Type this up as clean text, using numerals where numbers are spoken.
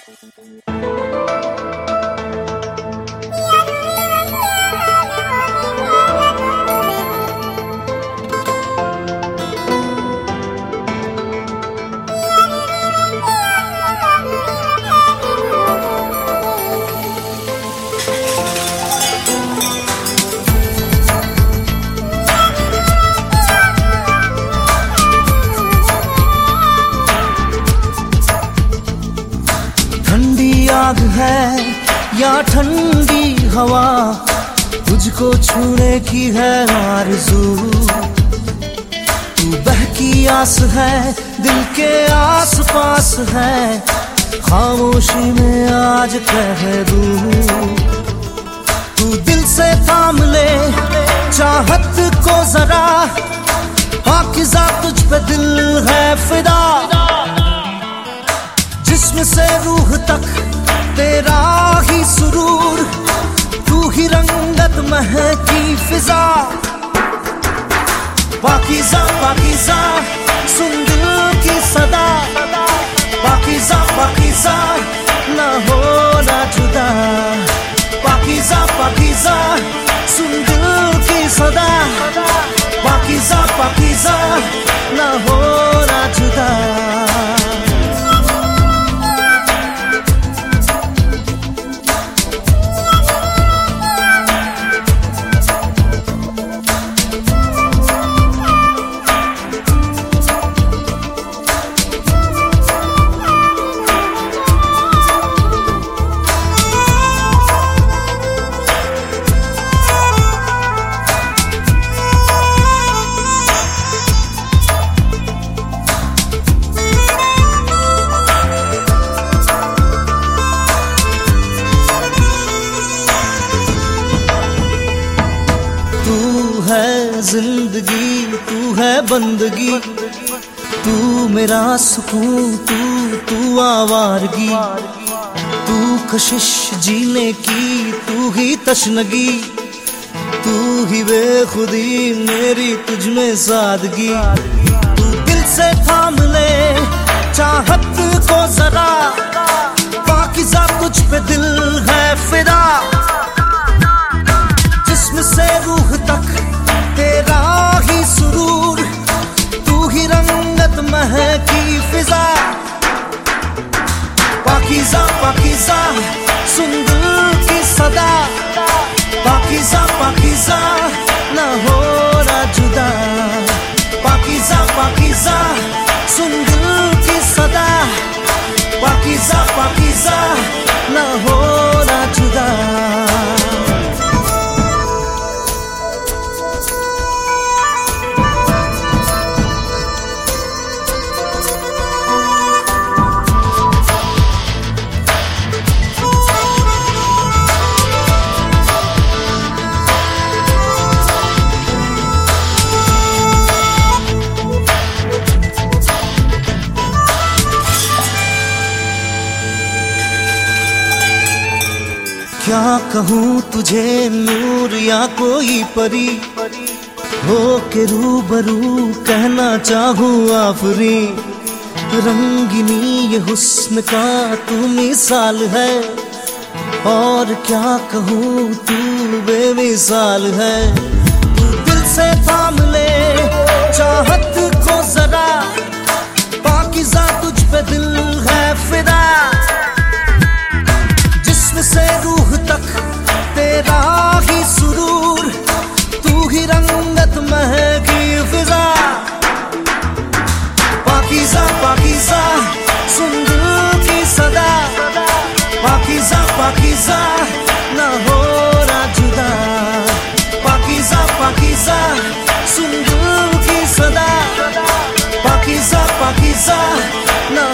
आग है या ठंडी हवा, तुझको छूने की है आरज़ू। तू बहकी आस है, दिल के आस पास है, खामोशी में आज कह दूं। तू दिल से थाम ले चाहत को जरा, पाकीज़ा तुझ पे दिल है फिदा। जिस्म से रूह तक तेरा ही सुरूर, तू ही रंगत महकी फिजा। पाकीज़ा पाकीज़ा सुन दिल की सदा, पाकीज़ा पाकीज़ा ना हो ना जुदा। पाकीज़ा पाकीज़ा सुन दिल की सदा, पाकीज़ा पाकीज़ा ना हो ना जुदा। जिंदगी तू है बंदगी, तू मेरा सुकून, तू आवारगी। तू कशिश जीने की, तू ही तशनगी, तू ही बेखुदी मेरी तुझ में सादगी। तू दिल से थाम ले चाहत को जरा, पाकीज़ा तुझ पे दिल है फिदा। जिस्म से रूह तक तेरा ही सुरूर, तू ही रंगत महकी फिजा। पाकीज़ा पाकीज़ा सुन दिल की सदा, पाकीज़ा पाकीज़ा ना हो ना जुदा। पाकीज़ा पाकीज़ा सुन दिल की सदा, पाकीज़ा पाकीज़ा ना हो ना जुदा। क्या कहूँ तुझे नूर या कोई परी, हो के रूबरू कहना चाहूँ आफरी। रंगिनी ये हुस्न का तू मिसाल है, और क्या कहूँ तू बेमिसाल है। तू दिल से थाम ले चाहत को जरा, पाकीज़ा तुझ पे दिल है फिदा। से रूह तक तेरा ही सुरूर, तू ही रंगत महकी फिजा। पाकीज़ा पाकीज़ा सुन दिल की सदा, पाकीज़ा पाकीज़ा ना हो ना जुदा। पाकीज़ा पाकीज़ा सुन दिल की सदा, पाकीज़ा पाकीज़ा ना